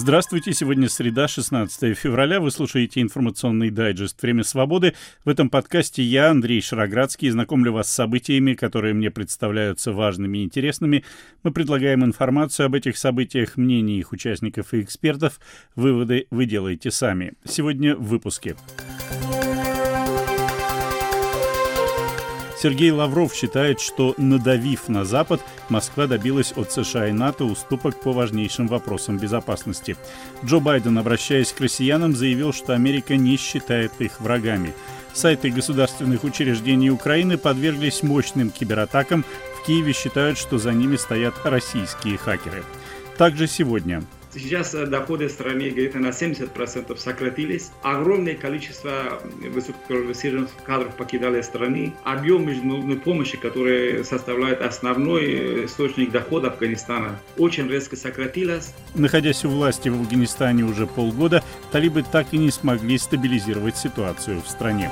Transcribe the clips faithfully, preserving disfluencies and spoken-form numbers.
Здравствуйте, сегодня среда, шестнадцатое февраля. Вы слушаете информационный дайджест «Время свободы». В этом подкасте я, Андрей Шароградский, знакомлю вас с событиями, которые мне представляются важными и интересными. Мы предлагаем информацию об этих событиях, мнения их участников и экспертов. Выводы вы делаете сами. Сегодня в выпуске. Сергей Лавров считает, что, надавив на Запад, Москва добилась от США и НАТО уступок по важнейшим вопросам безопасности. Джо Байден, обращаясь к россиянам, заявил, что Америка не считает их врагами. Сайты государственных учреждений Украины подверглись мощным кибератакам. В Киеве считают, что за ними стоят российские хакеры. Также сегодня. Сейчас доходы в стране где-то на семьдесят процентов сократились. Огромное количество высококвалифицированных кадров покидали страны. Объем международной помощи, который составляет основной источник дохода Афганистана, очень резко сократилась. Находясь у власти в Афганистане уже полгода, талибы так и не смогли стабилизировать ситуацию в стране.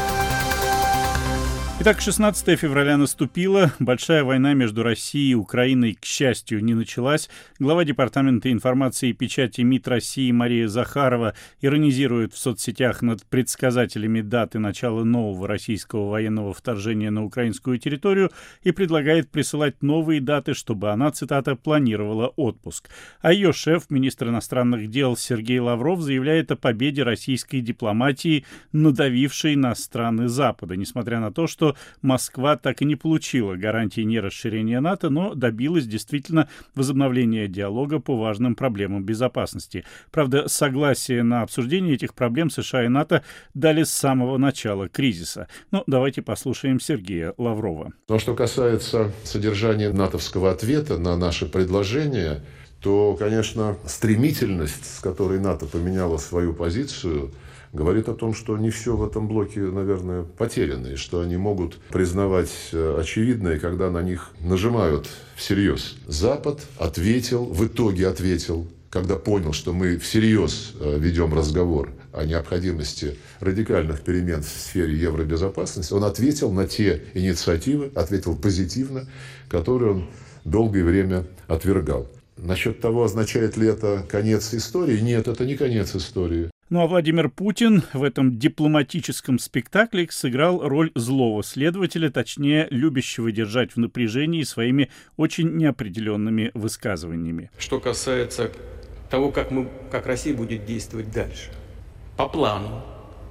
Итак, шестнадцатое февраля наступило. Большая война между Россией и Украиной, к счастью, не началась. Глава Департамента информации и печати МИД России Мария Захарова иронизирует в соцсетях над предсказателями даты начала нового российского военного вторжения на украинскую территорию и предлагает присылать новые даты, чтобы она, цитата, планировала отпуск. А ее шеф, министр иностранных дел Сергей Лавров, заявляет о победе российской дипломатии, надавившей на страны Запада, несмотря на то, что Москва так и не получила гарантии нерасширения НАТО, но добилась действительно возобновления диалога по важным проблемам безопасности. Правда, согласие на обсуждение этих проблем США и НАТО дали с самого начала кризиса. Но давайте послушаем Сергея Лаврова. Но что касается содержания натовского ответа на наше предложение, то, конечно, стремительность, с которой НАТО поменяла свою позицию, говорит о том, что не все в этом блоке, наверное, потеряно, и что они могут признавать очевидное, когда на них нажимают всерьез. Запад ответил, в итоге ответил, когда понял, что мы всерьез ведем разговор о необходимости радикальных перемен в сфере евробезопасности, он ответил на те инициативы, ответил позитивно, которые он долгое время отвергал. Насчет того, означает ли это конец истории, нет, это не конец истории. Ну а Владимир Путин в этом дипломатическом спектакле сыграл роль злого следователя, точнее, любящего держать в напряжении своими очень неопределенными высказываниями. Что касается того, как, мы, как Россия будет действовать дальше. По плану.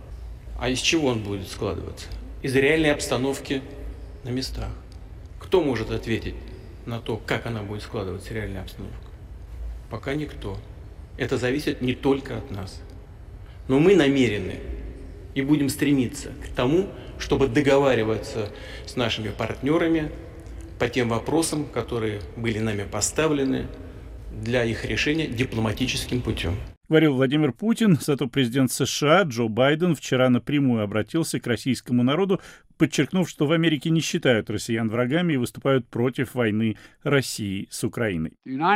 А из чего он будет складываться? Из реальной обстановки на местах. Кто может ответить на то, как она будет складываться, реальная обстановка? Пока никто. Это зависит не только от нас. Но мы намерены и будем стремиться к тому, чтобы договариваться с нашими партнерами по тем вопросам, которые были нами поставлены для их решения дипломатическим путем. Говорил Владимир Путин, зато президент США Джо Байден вчера напрямую обратился к российскому народу, подчеркнув, что в Америке не считают россиян врагами и выступают против войны России с Украиной.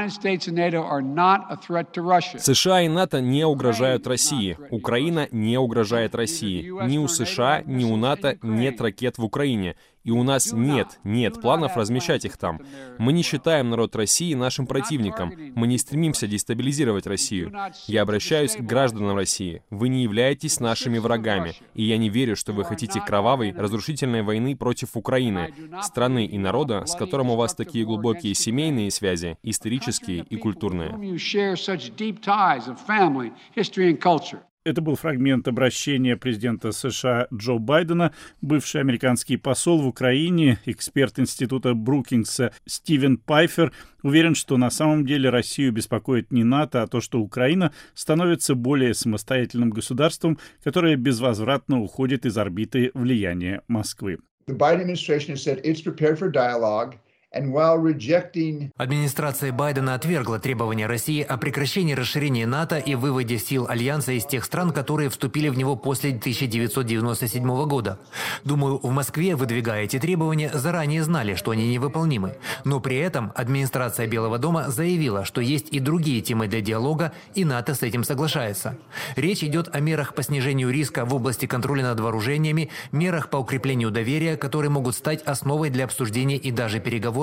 США и НАТО не угрожают России. Украина не угрожает России. Ни у США, ни у НАТО нет ракет в Украине. И у нас нет, нет планов размещать их там. Мы не считаем народ России нашим противником. Мы не стремимся дестабилизировать Россию. Я обращаюсь к гражданам России. Вы не являетесь нашими врагами. И я не верю, что вы хотите кровавой, разрушительной войны против Украины, страны и народа, с которым у вас такие глубокие семейные связи, исторические и культурные. Это был фрагмент обращения президента США Джо Байдена. Бывший американский посол в Украине, эксперт института Брукингса Стивен Пайфер, уверен, что на самом деле Россию беспокоит не НАТО, а то, что Украина становится более самостоятельным государством, которое безвозвратно уходит из орбиты влияния Москвы. Администрация Байдена отвергла требования России о прекращении расширения НАТО и выводе сил Альянса из тех стран, которые вступили в него после тысяча девятьсот девяносто седьмого года. Думаю, в Москве, выдвигая эти требования, заранее знали, что они невыполнимы. Но при этом администрация Белого дома заявила, что есть и другие темы для диалога, и НАТО с этим соглашается. Речь идет о мерах по снижению риска в области контроля над вооружениями, мерах по укреплению доверия, которые могут стать основой для обсуждения и даже переговоров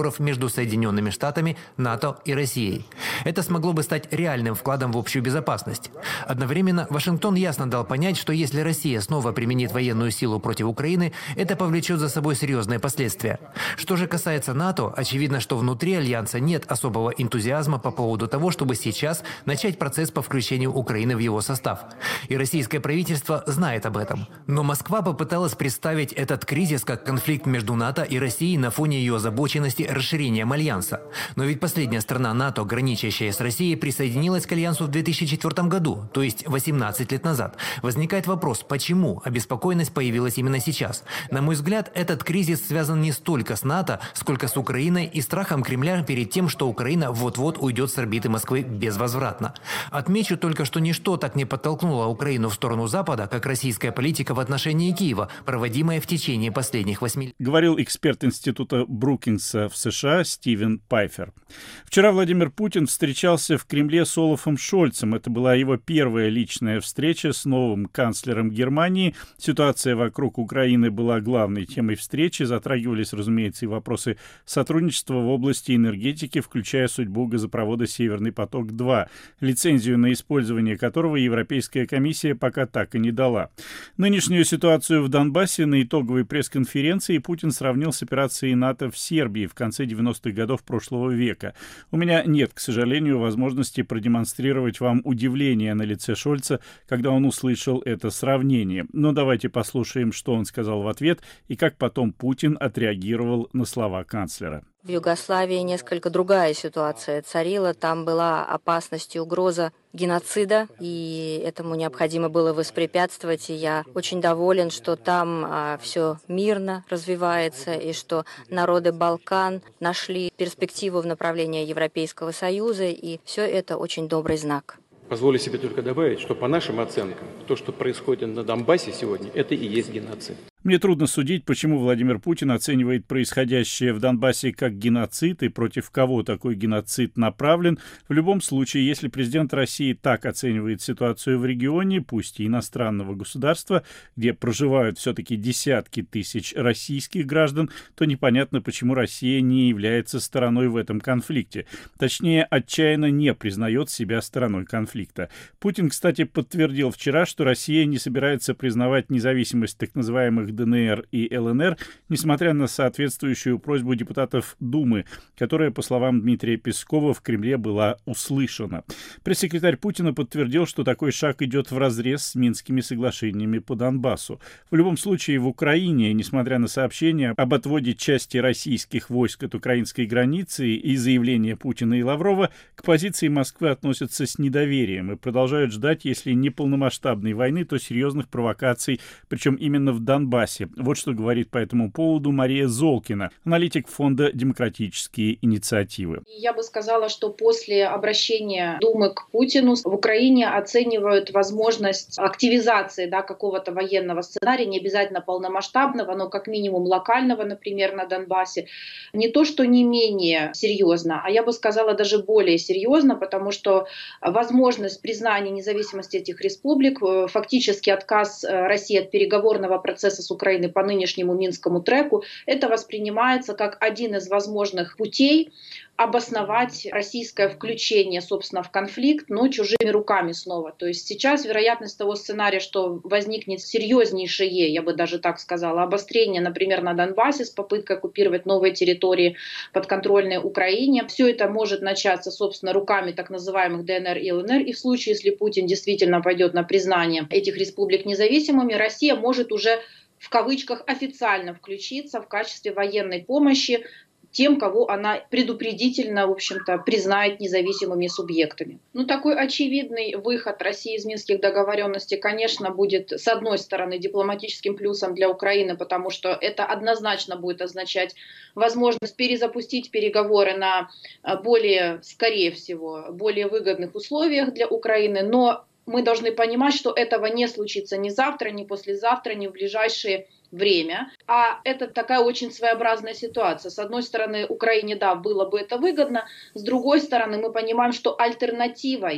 переговоров между Соединенными Штатами, НАТО и Россией. Это смогло бы стать реальным вкладом в общую безопасность. Одновременно Вашингтон ясно дал понять, что если Россия снова применит военную силу против Украины, это повлечет за собой серьезные последствия. Что же касается НАТО, очевидно, что внутри Альянса нет особого энтузиазма по поводу того, чтобы сейчас начать процесс по включению Украины в его состав. И российское правительство знает об этом. Но Москва попыталась представить этот кризис как конфликт между НАТО и Россией на фоне ее озабоченности расширением Альянса. Но ведь последняя страна НАТО, граничащая с Россией, присоединилась к Альянсу в две тысячи четвёртом году, то есть восемнадцать лет назад. Возникает вопрос, почему обеспокоенность появилась именно сейчас? На мой взгляд, этот кризис связан не столько с НАТО, сколько с Украиной и страхом Кремля перед тем, что Украина вот-вот уйдет с орбиты Москвы безвозвратно. Отмечу только, что ничто так не подтолкнуло Украину в сторону Запада, как российская политика в отношении Киева, проводимая в течение последних восьми лет. Говорил эксперт Института Брукингса в США Стивен Пайфер. Вчера Владимир Путин встречался в Кремле с Олафом Шольцем. Это была его первая личная встреча с новым канцлером Германии. Ситуация вокруг Украины была главной темой встречи. Затрагивались, разумеется, и вопросы сотрудничества в области энергетики, включая судьбу газопровода «Северный поток-два», лицензию на использование которого Европейская комиссия пока так и не дала. Нынешнюю ситуацию в Донбассе на итоговой пресс-конференции Путин сравнил с операцией НАТО в Сербии в конце девяностых годов прошлого века. У меня нет, к сожалению, возможности продемонстрировать вам удивление на лице Шольца, когда он услышал это сравнение. Но давайте послушаем, что он сказал в ответ и как потом Путин отреагировал на слова канцлера. В Югославии несколько другая ситуация царила. Там была опасность и угроза геноцида, и этому необходимо было воспрепятствовать. И я очень доволен, что там а, все мирно развивается, и что народы Балкан нашли перспективу в направлении Европейского Союза, и все это очень добрый знак. Позволю себе только добавить, что по нашим оценкам, то, что происходит на Донбассе сегодня, это и есть геноцид. Мне трудно судить, почему Владимир Путин оценивает происходящее в Донбассе как геноцид и против кого такой геноцид направлен. В любом случае, если президент России так оценивает ситуацию в регионе, пусть и иностранного государства, где проживают все-таки десятки тысяч российских граждан, то непонятно, почему Россия не является стороной в этом конфликте. Точнее, отчаянно не признает себя стороной конфликта. Путин, кстати, подтвердил вчера, что Россия не собирается признавать независимость так называемых ДНР и ЛНР, несмотря на соответствующую просьбу депутатов Думы, которая, по словам Дмитрия Пескова, в Кремле была услышана. Пресс-секретарь Путина подтвердил, что такой шаг идет вразрез с Минскими соглашениями по Донбассу. В любом случае, в Украине, несмотря на сообщения об отводе части российских войск от украинской границы и заявления Путина и Лаврова, к позиции Москвы относятся с недоверием и продолжают ждать, если не полномасштабной войны, то серьезных провокаций, причем именно в Донбассе. Вот что говорит по этому поводу Мария Золкина, аналитик фонда «Демократические инициативы». Я бы сказала, что после обращения Думы к Путину в Украине оценивают возможность активизации, да, какого-то военного сценария, не обязательно полномасштабного, но как минимум локального, например, на Донбассе. Не то, что не менее серьезно, а я бы сказала даже более серьезно, потому что возможность признания независимости этих республик, фактически отказ России от переговорного процесса с Украины по нынешнему Минскому треку, это воспринимается как один из возможных путей обосновать российское включение, собственно, в конфликт, но чужими руками снова. То есть сейчас вероятность того сценария, что возникнет серьезнейшее, я бы даже так сказала, обострение, например, на Донбассе с попыткой оккупировать новые территории подконтрольные Украине, все это может начаться, собственно, руками так называемых ДНР и ЛНР. И в случае, если Путин действительно пойдет на признание этих республик независимыми, Россия может уже в кавычках официально включиться в качестве военной помощи тем, кого она предупредительно, в общем-то, признает независимыми субъектами. Ну, такой очевидный выход России из Минских договоренностей, конечно, будет, с одной стороны, дипломатическим плюсом для Украины, потому что это однозначно будет означать возможность перезапустить переговоры на более, скорее всего, более выгодных условиях для Украины, но мы должны понимать, что этого не случится ни завтра, ни послезавтра, ни в ближайшие время. А это такая очень своеобразная ситуация. С одной стороны, Украине, да, было бы это выгодно. С другой стороны, мы понимаем, что альтернативой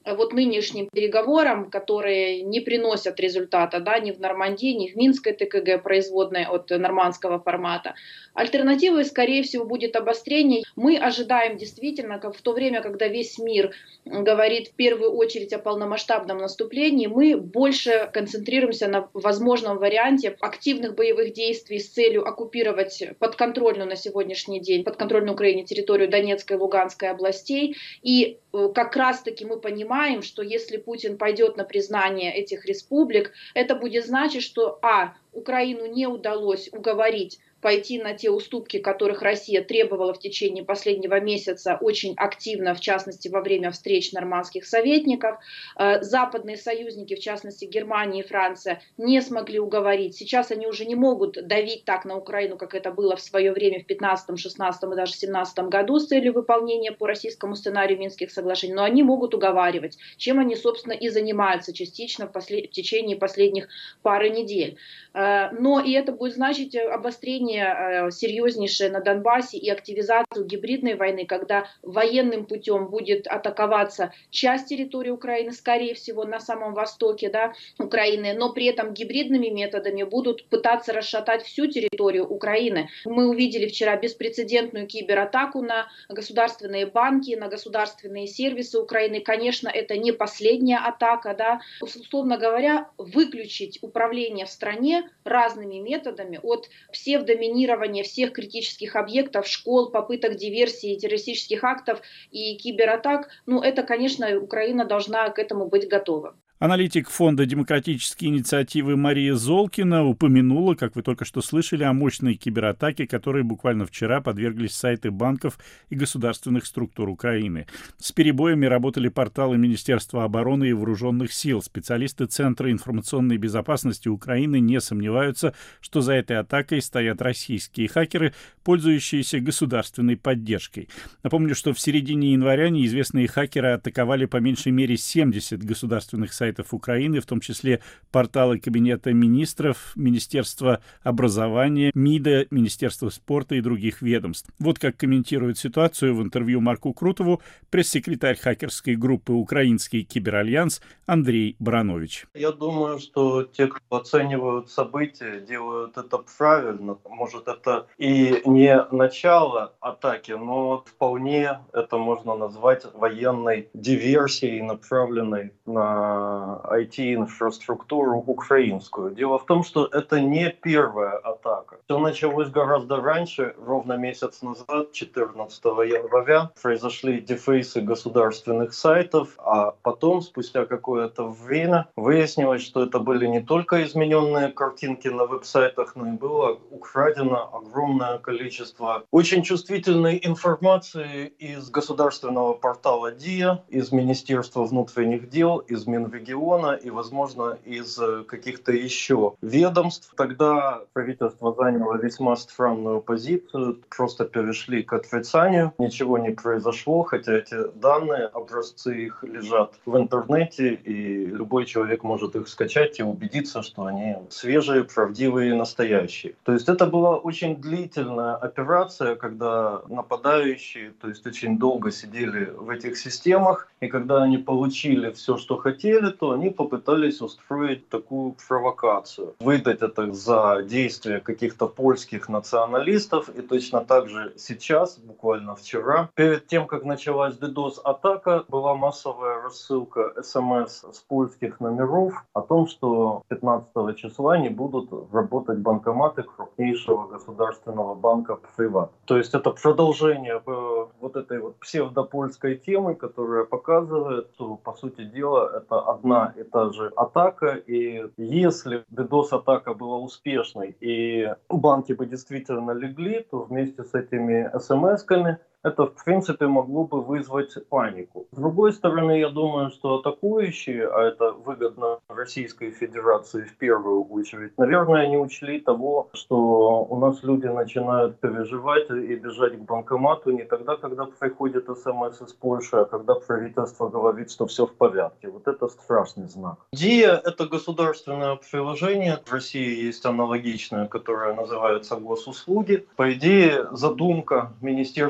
вот нынешним переговорам, которые не приносят результата, да, ни в Нормандии, ни в Минской ТКГ, производной от нормандского формата. Альтернативой, скорее всего, будет обострение. Мы ожидаем действительно, как в то время, когда весь мир говорит в первую очередь о полномасштабном наступлении, мы больше концентрируемся на возможном варианте активных боевых действий с целью оккупировать подконтрольную на сегодняшний день, подконтрольную Украине территорию Донецкой и Луганской областей. И как раз-таки мы понимаем, что если Путин пойдет на признание этих республик, это будет значить, что а. Украину не удалось уговорить пойти на те уступки, которых Россия требовала в течение последнего месяца очень активно, в частности, во время встреч нормандских советников. Западные союзники, в частности, Германия и Франция, не смогли уговорить. Сейчас они уже не могут давить так на Украину, как это было в свое время в пятнадцатом, шестнадцатом и даже семнадцатом году с целью выполнения по российскому сценарию Минских соглашений, но они могут уговаривать, чем они, собственно, и занимаются частично в, послед... в течение последних пары недель. Но и это будет значить обострение серьезнейшее на Донбассе и активизацию гибридной войны, когда военным путем будет атаковаться часть территории Украины, скорее всего, на самом востоке, да, Украины, но при этом гибридными методами будут пытаться расшатать всю территорию Украины. Мы увидели вчера беспрецедентную кибератаку на государственные банки, на государственные сервисы Украины. Конечно, это не последняя атака, да. Условно говоря, выключить управление в стране разными методами от псевдоминирования всех критических объектов, школ, попыток диверсии, террористических актов и кибератак, ну это, конечно, Украина должна к этому быть готова. Аналитик Фонда демократические инициативы Мария Золкина упомянула, как вы только что слышали, о мощной кибератаке, которой буквально вчера подверглись сайты банков и государственных структур Украины. С перебоями работали порталы Министерства обороны и вооруженных сил. Специалисты Центра информационной безопасности Украины не сомневаются, что за этой атакой стоят российские хакеры, пользующиеся государственной поддержкой. Напомню, что в середине января неизвестные хакеры атаковали по меньшей мере семьдесят государственных сайтов Украины, в том числе порталы Кабинета министров, Министерства образования, МИДа, Министерства спорта и других ведомств. Вот как комментирует ситуацию в интервью Марку Крутову пресс-секретарь хакерской группы «Украинский киберальянс» Андрей Баранович. Я думаю, что те, кто оценивают события, делают это правильно. Может, это и не начало атаки, но вполне это можно назвать военной диверсией, направленной на ай ти-инфраструктуру украинскую. Дело в том, что это не первая атака. Все началось гораздо раньше, ровно месяц назад, четырнадцатого января, произошли дефейсы государственных сайтов, а потом, спустя какое-то время, выяснилось, что это были не только измененные картинки на веб-сайтах, но и было украдено огромное количество очень чувствительной информации из государственного портала ДИА, из Министерства внутренних дел, из Минрегиона и, возможно, из каких-то еще ведомств. Тогда правительство заняло весьма странную позицию, просто перешли к отрицанию. Ничего не произошло, хотя эти данные, образцы их лежат в интернете, и любой человек может их скачать и убедиться, что они свежие, правдивые и настоящие. То есть это была очень длительная операция, когда нападающие, то есть очень долго сидели в этих системах, и когда они получили все, что хотели, то они попытались устроить такую провокацию. Выдать это за действия каких-то польских националистов. И точно так же сейчас, буквально вчера, перед тем, как началась DDoS-атака, была массовая рассылка смс с польских номеров о том, что пятнадцатого числа не будут работать банкоматы крупнейшего государственного банка «Приват». То есть это продолжение вот этой вот псевдопольской темы, которая показывает, что, по сути дела, это одна и та же атака, и если DDoS-атака была успешной и банки бы действительно легли, то вместе с этими смс-ками это, в принципе, могло бы вызвать панику. С другой стороны, я думаю, что атакующие, а это выгодно Российской Федерации в первую очередь, наверное, не учли того, что у нас люди начинают переживать и бежать к банкомату не тогда, когда приходит смс из Польши, а когда правительство говорит, что все в порядке. Вот это страшный знак. ДИА — это государственное приложение. В России есть аналогичное, которое называется госуслуги. По идее, задумка Министерства цифровой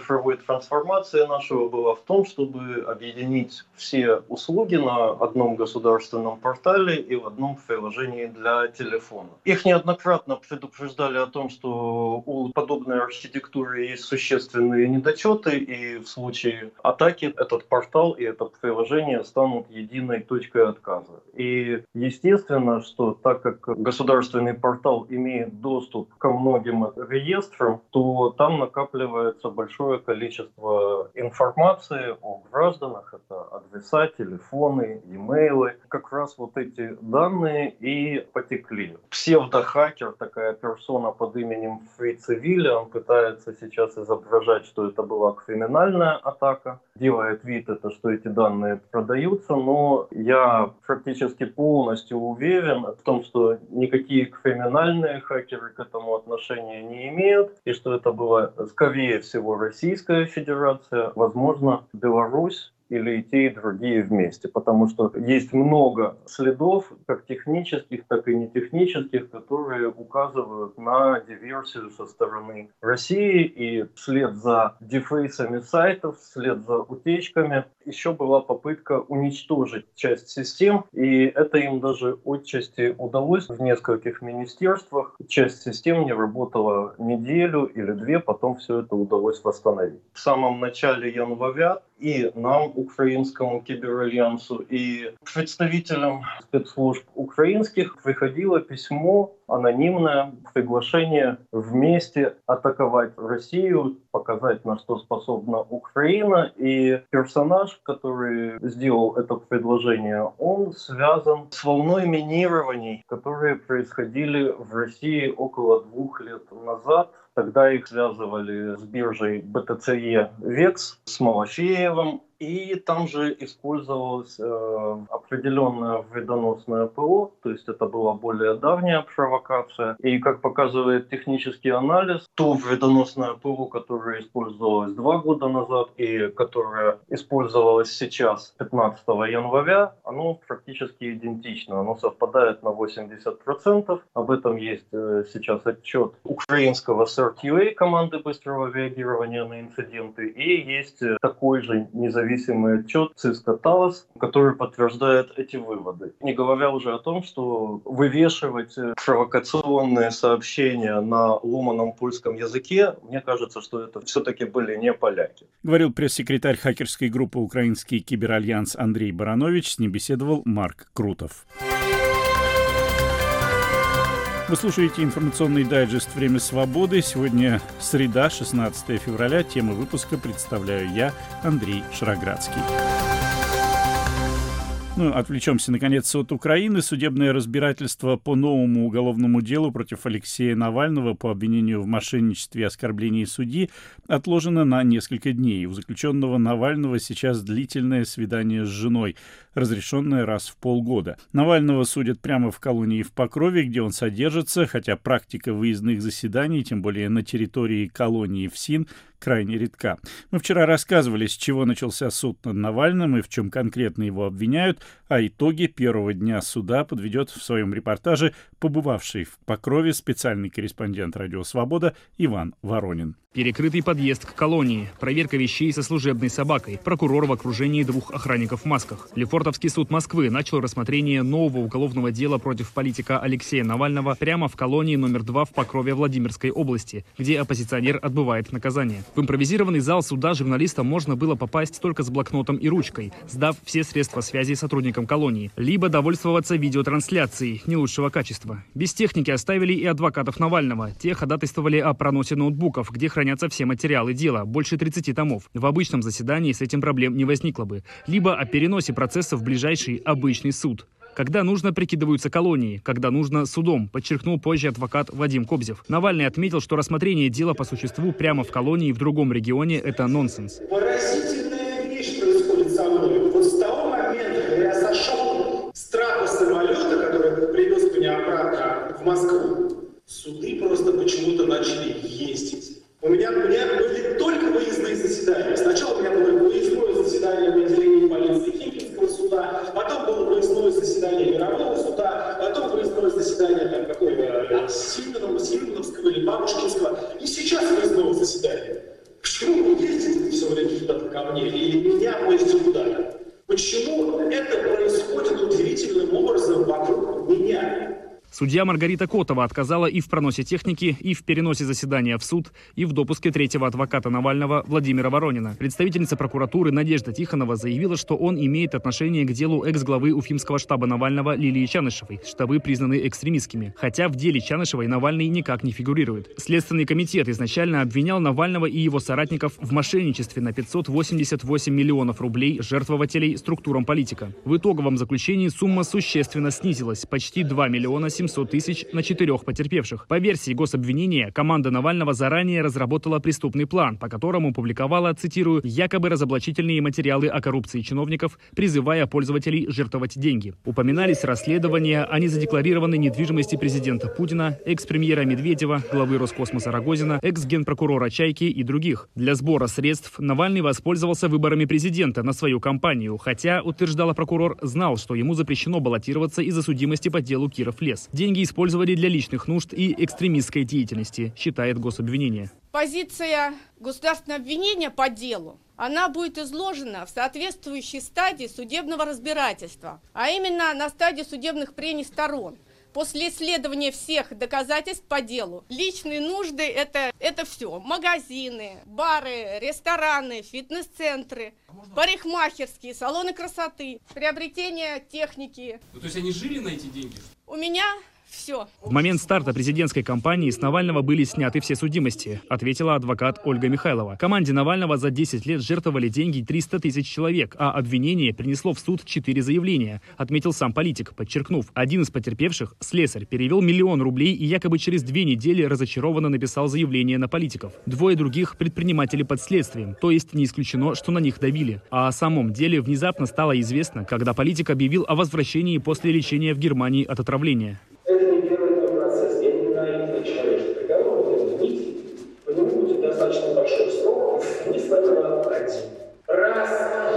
цифровой трансформации нашего была в том, чтобы объединить все услуги на одном государственном портале и в одном приложении для телефона. Их неоднократно предупреждали о том, что у подобной архитектуры есть существенные недочеты, и в случае атаки этот портал и это приложение станут единой точкой отказа. И естественно, что так как государственный портал имеет доступ ко многим реестрам, то там накапливается большое количество информации о гражданах. Это адреса, телефоны, имейлы. Как раз вот эти данные и потекли. Псевдохакер, такая персона под именем Фрицевилли, он пытается сейчас изображать, что это была криминальная атака. Делает вид, это, что эти данные продаются, но я практически полностью уверен в том, что никакие криминальные хакеры к этому отношения не имеют, и что это была, скорее всего, Российская Федерация, возможно, Беларусь, или и те, и другие вместе, потому что есть много следов, как технических, так и нетехнических, которые указывают на диверсию со стороны России, и вслед за дефейсами сайтов, вслед за утечками еще была попытка уничтожить часть систем, и это им даже отчасти удалось в нескольких министерствах. Часть систем не работала неделю или две, потом все это удалось восстановить. В самом начале января и нам, украинскому киберальянсу, и представителям спецслужб украинских приходило письмо анонимное, приглашение вместе атаковать Россию, показать, на что способна Украина. И персонаж, который сделал это предложение, он связан с волной минирований, которые происходили в России около двух лет назад. Тогда их связывали с биржей бэ тэ цэ е Векс, с Малафеевым. И там же использовалось э, определенное вредоносное ПО, то есть это была более давняя провокация. И как показывает технический анализ, то вредоносное ПО, которое использовалось два года назад и которое использовалось сейчас, пятнадцатого января, оно практически идентично. Оно совпадает на восемьдесят процентов. Об этом есть э, сейчас отчет украинского эс эр кью эй, команды быстрого реагирования на инциденты, и есть э, такой же независимый Независимый отчет Cisco Talos, который подтверждает эти выводы. Не говоря уже о том, что вывешивать провокационные сообщения на ломаном польском языке, мне кажется, что это все-таки были не поляки. Говорил пресс-секретарь хакерской группы «Украинский киберальянс» Андрей Баранович. С ним беседовал Марк Крутов. Вы слушаете информационный дайджест «Время свободы». Сегодня среда, шестнадцатое февраля. Тему выпуска представляю я, Андрей Шароградский. Ну, отвлечемся, наконец, от Украины. Судебное разбирательство по новому уголовному делу против Алексея Навального по обвинению в мошенничестве и оскорблении судьи отложено на несколько дней. У заключенного Навального сейчас длительное свидание с женой, разрешенное раз в полгода. Навального судят прямо в колонии в Покрове, где он содержится, хотя практика выездных заседаний, тем более на территории колонии ФСИН, крайне редка. Мы вчера рассказывали, с чего начался суд над Навальным и в чем конкретно его обвиняют, а итоги первого дня суда подведет в своем репортаже побывавший в Покрове специальный корреспондент «Радио Свобода» Иван Воронин. Перекрытый подъезд к колонии, проверка вещей со служебной собакой, прокурор в окружении двух охранников в масках. Лефортовский суд Москвы начал рассмотрение нового уголовного дела против политика Алексея Навального прямо в колонии номер два в Покрове Владимирской области, где оппозиционер отбывает наказание. В импровизированный зал суда журналистам можно было попасть только с блокнотом и ручкой, сдав все средства связи сотрудникам колонии, либо довольствоваться видеотрансляцией не лучшего качества. Без техники оставили и адвокатов Навального. Те ходатайствовали о проносе ноутбуков, где хранятся все материалы дела, больше тридцати томов. В обычном заседании с этим проблем не возникло бы. Либо о переносе процесса в ближайший обычный суд. Когда нужно, прикидываются колонией, когда нужно — судом, подчеркнул позже адвокат Вадим Кобзев. Навальный отметил, что рассмотрение дела по существу прямо в колонии в другом регионе — это нонсенс. Поразительная вещь происходит со мной. Вот с того момента, когда я сошел с трапа самолета, который привез меня обратно в Москву, суды просто почему-то начали ездить. У меня, у меня были только выездные заседания. Сначала у меня было выездное заседание в отделении полиции Химкинского суда, потом было выездное заседание Мирового суда, потом выездное заседание там, какого, Симоновского или Бабушкинского, и сейчас выездное заседание. Почему вы ездите все время куда-то ко мне или меня возите куда-то? Почему это происходит удивительным образом вокруг меня? Судья Маргарита Котова отказала и в проносе техники, и в переносе заседания в суд, и в допуске третьего адвоката Навального Владимира Воронина. Представительница прокуратуры Надежда Тихонова заявила, что он имеет отношение к делу экс-главы Уфимского штаба Навального Лилии Чанышевой. Штабы признаны экстремистскими. Хотя в деле Чанышевой Навальный никак не фигурирует. Следственный комитет изначально обвинял Навального и его соратников в мошенничестве на пятьсот восемьдесят восемь миллионов рублей жертвователей структурам политика. В итоговом заключении сумма существенно снизилась – почти два миллиона семьсот тысяч на четырех потерпевших. По версии гособвинения, команда Навального заранее разработала преступный план, по которому публиковала, цитирую, якобы разоблачительные материалы о коррупции чиновников, призывая пользователей жертвовать деньги. Упоминались расследования о незадекларированной недвижимости президента Путина, экс-премьера Медведева, главы Роскосмоса Рогозина, экс-генпрокурора Чайки и других. Для сбора средств Навальный воспользовался выборами президента на свою кампанию, хотя, утверждала прокурор, знал, что ему запрещено баллотироваться из-за судимости по делу Киров-Лес. Деньги использовали для личных нужд и экстремистской деятельности, считает гособвинение. Позиция государственного обвинения по делу, она будет изложена в соответствующей стадии судебного разбирательства, а именно на стадии судебных прений сторон. После исследования всех доказательств по делу, личные нужды это, это все. Магазины, бары, рестораны, фитнес-центры, парикмахерские, салоны красоты, приобретение техники. Ну, то есть они жили на эти деньги? У меня все. В момент старта президентской кампании с Навального были сняты все судимости, ответила адвокат Ольга Михайлова. Команде Навального за десять лет жертвовали деньги триста тысяч человек, а обвинение принесло в суд четыре заявления, отметил сам политик, подчеркнув, один из потерпевших, слесарь, перевел миллион рублей и якобы через две недели разочарованно написал заявление на политиков. Двое других предприниматели под следствием, то есть не исключено, что на них давили. А о самом деле внезапно стало известно, когда политик объявил о возвращении после лечения в Германии от отравления. Это не первый процесс, я не ненавидел человека. Приговор будет длительный, по нему будет достаточно большой срок, не ставила один. Раз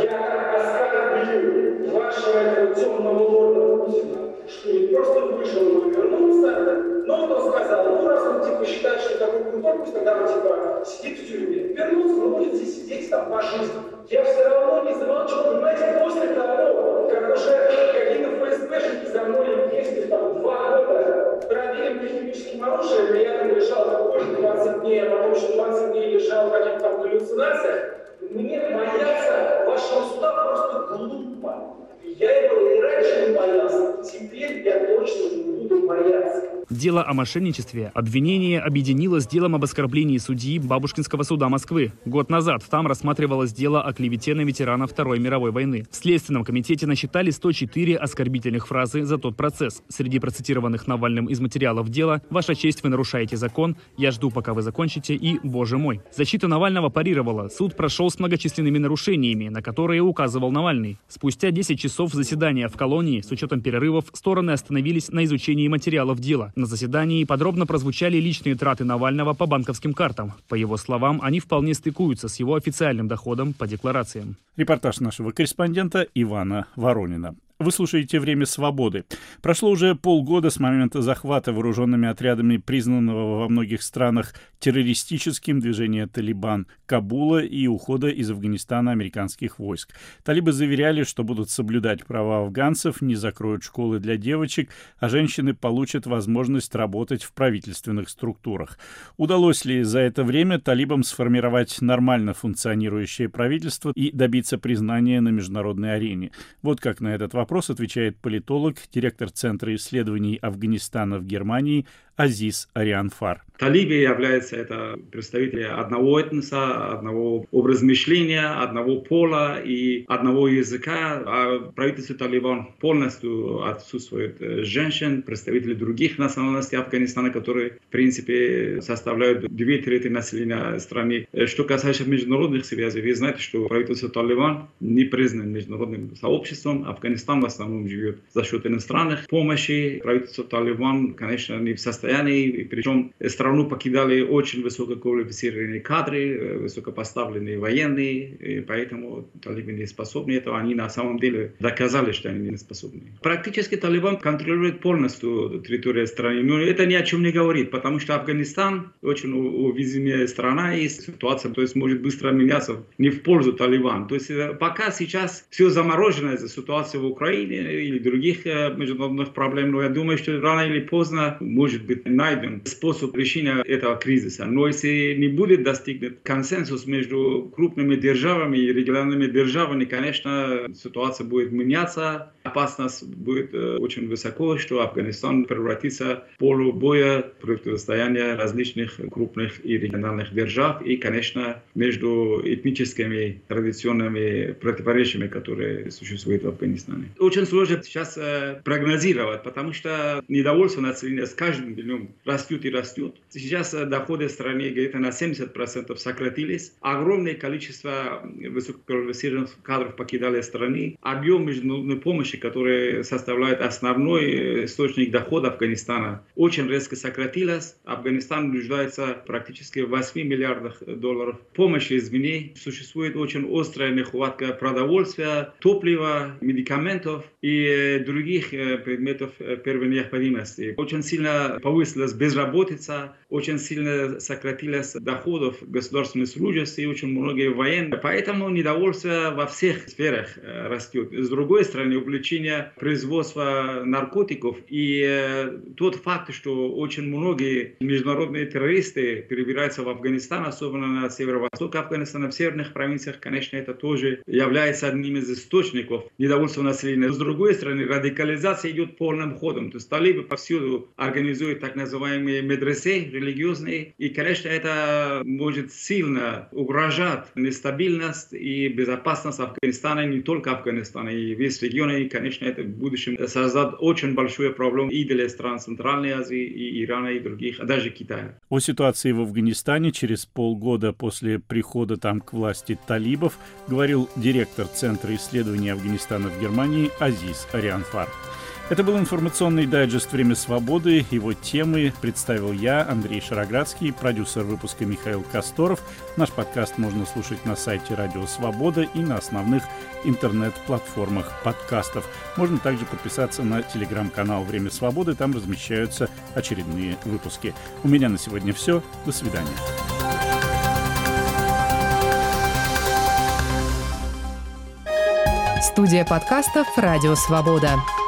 я оскорбил вашего этого темного лорда Путина, что не просто вышел и вернулся, но он сказал, ну раз он типа считает, что такой крутой, пусть тогда он типа сидит в тюрьме. Вернулся, но будет здесь сидеть там по жизни. Я все равно не замолчал, понимаете, после того, как уже какие-то ФСБшники за мной ездили там два года, проверим техническим оружием, и я там лежал позже двадцать дней, а потом еще двадцать дней лежал в каких-то там галлюцинациях, мне бояться вашего суда просто глупо. Я его и раньше не боялся, теперь я точно не буду бояться. Дело о мошенничестве обвинение объединило с делом об оскорблении судьи Бабушкинского суда Москвы. Год назад там рассматривалось дело о клевете на ветерана Второй мировой войны. В Следственном комитете насчитали сто четыре оскорбительных фразы за тот процесс. Среди процитированных Навальным из материалов дела «Ваша честь, вы нарушаете закон», «Я жду, пока вы закончите» и «Боже мой». Защита Навального парировала. Суд прошел с многочисленными нарушениями, на которые указывал Навальный. Спустя десять часов заседания в колонии, с учетом перерывов, стороны остановились на изучении материалов дела. На заседании подробно прозвучали личные траты Навального по банковским картам. По его словам, они вполне стыкуются с его официальным доходом по декларациям. Репортаж нашего корреспондента Ивана Воронина. Вы слушаете «Время свободы». Прошло уже полгода с момента захвата вооруженными отрядами признанного во многих странах террористическим движения «Талибан» Кабула и ухода из Афганистана американских войск. Талибы заверяли, что будут соблюдать права афганцев, не закроют школы для девочек, а женщины получат возможность работать в правительственных структурах. Удалось ли за это время талибам сформировать нормально функционирующее правительство и добиться признания на международной арене? Вот как на этот вопрос Вопрос отвечает политолог, директор Центра исследований Афганистана в Германии Азиз Арианфар. Талибы являются это представители одного этноса, одного образа мышления, одного пола и одного языка. А правительство Талибан полностью отсутствует женщин, представители других национальностей Афганистана, которые в принципе составляют две трети населения страны. Что касается международных связей, вы знаете, что правительство Талибан не признано международным сообществом. Афганистан Афганистан в основном живет за счет иностранных помощи. Правительство Талибан, конечно, не в состоянии, причем страну покидали очень высококвалифицированные кадры, высокопоставленные военные, и поэтому талибы не способны этого. Они на самом деле доказали, что они не способны. Практически Талибан контролирует полностью территорию страны, но это ни о чем не говорит, потому что Афганистан очень уязвимая страна, и ситуация, то есть, может быстро меняться не в пользу Талибана. То есть пока сейчас все заморожено из-за ситуации в Украине или других международных проблем, но я думаю, что рано или поздно может быть найден способ решения этого кризиса. Но если не будет достигнут консенсус между крупными державами и региональными державами, конечно, ситуация будет меняться, опасность будет очень высоко, что Афганистан превратится в поле боя противостояния различных крупных и региональных держав и, конечно, между этническими традиционными противоречиями, которые существуют в Афганистане. Очень сложно сейчас э, прогнозировать, потому что недовольство населения с каждым днем растет и растет. Сейчас э, доходы в стране где-то на семьдесят процентов сократились. Огромное количество высококвалифицированных кадров покидали страны. Объем международной помощи, который составляет основной источник дохода Афганистана, очень резко сократилась. Афганистан нуждается практически в восьми миллиардах долларов помощи извне. Существует очень острая нехватка продовольствия, топлива, медикаментов и других предметов первой необходимости. Очень сильно повысилась безработица, очень сильно сократились доходов государственных служащих и очень многие военные. Поэтому недовольство во всех сферах растет. С другой стороны, увлечение производства наркотиков и тот факт, что очень многие международные террористы перебираются в Афганистан, особенно на северо-восток Афганистана, в северных провинциях, конечно, это тоже является одним из источников недовольства населения. С другой стороны, радикализация идет полным ходом. То есть талибы повсюду организуют так называемые медресе религиозные. И, конечно, это может сильно угрожать нестабильность и безопасность Афганистана, не только Афганистана, и весь регион. И, конечно, это в будущем создаст очень большую проблему и для стран Центральной Азии, и Ирана, и других, а даже Китая. О ситуации в Афганистане через полгода после прихода там к власти талибов говорил директор Центра исследований Афганистана в Германии Азиз Арианфар. Это был информационный дайджест «Время свободы». Его темы представил я, Андрей Шароградский, продюсер выпуска Михаил Косторов. Наш подкаст можно слушать на сайте Радио Свобода и на основных интернет-платформах подкастов. Можно также подписаться на телеграм-канал «Время свободы». Там размещаются очередные выпуски. У меня на сегодня все. До свидания. Студия подкастов «Радио Свобода».